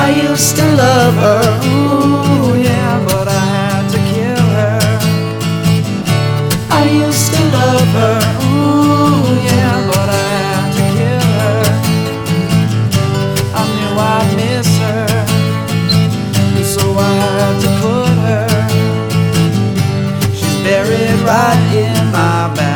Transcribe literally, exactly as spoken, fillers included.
I used to love her, ooh yeah, but I had to kill her. I used to love her, ooh yeah, but I had to kill her. I knew I'd miss her, and so I had to put her. She's buried right in my back.